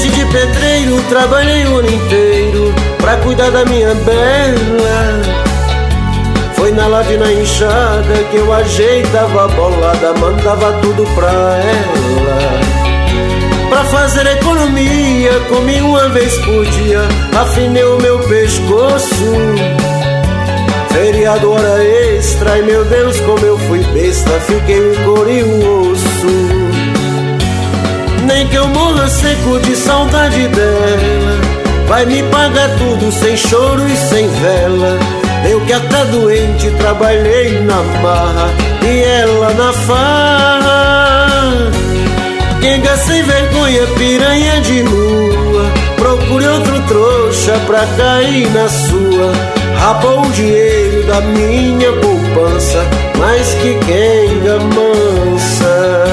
servente de pedreiro, trabalhei o ano inteiro pra cuidar da minha bela. Foi na lave, na enxada que eu ajeitava a bolada, mandava tudo pra ela. Pra fazer economia, comi uma vez por dia, afinei o meu pescoço. Feriado, hora extra, e meu Deus, como eu fui besta, fiquei o couro e o osso. Nem que eu morra seco de saudade dela, vai me pagar tudo sem choro e sem vela. Eu que até doente trabalhei na marra e ela na farra. Quenga sem vergonha, piranha de rua, procure outro trouxa pra cair na sua. Rapou o dinheiro da minha poupança, mas que quenga mansa.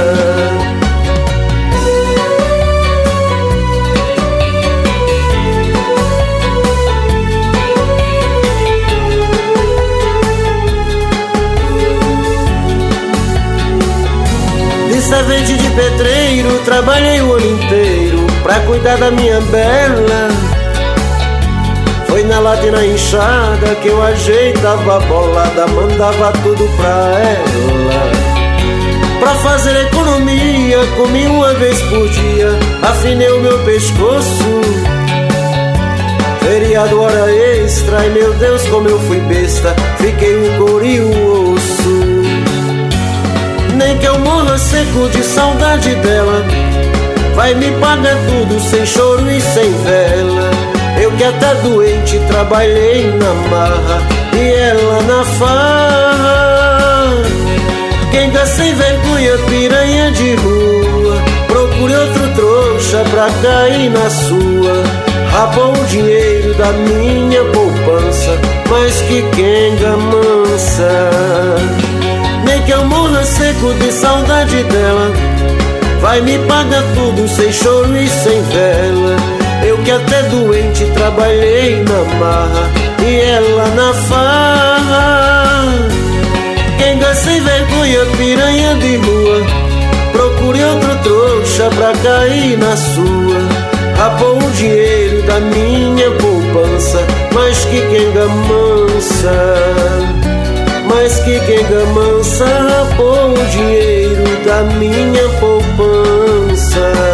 De servente de pedreiro, trabalhei o ano inteiro pra cuidar da minha bela. Foi na lata e na enxada que eu ajeitava a bolada, mandava tudo pra ela. Pra fazer economia, comi uma vez por dia, afinei o meu pescoço. Feriado, hora extra, e meu Deus, como eu fui besta, fiquei o couro e o osso. Nem que eu morra seco de saudade dela, vai me pagar tudo sem choro e sem vela. Eu que até doente trabalhei na marra e ela na farra. Quenga sem vergonha, piranha de rua, procure outro trouxa pra cair na sua. Rapou o dinheiro da minha poupança, mas que quenga mansa. Nem que eu morra seco de saudade dela, vai me pagar tudo sem choro e sem vela. Eu que até doente trabalhei na marra e ela na farra. Quenga sem vergonha, piranha de rua, procure outro trouxa pra cair na sua. Rapou o dinheiro da minha poupança, mas que quenga mansa. Mas que quenga mansa, rapou o dinheiro da minha poupança.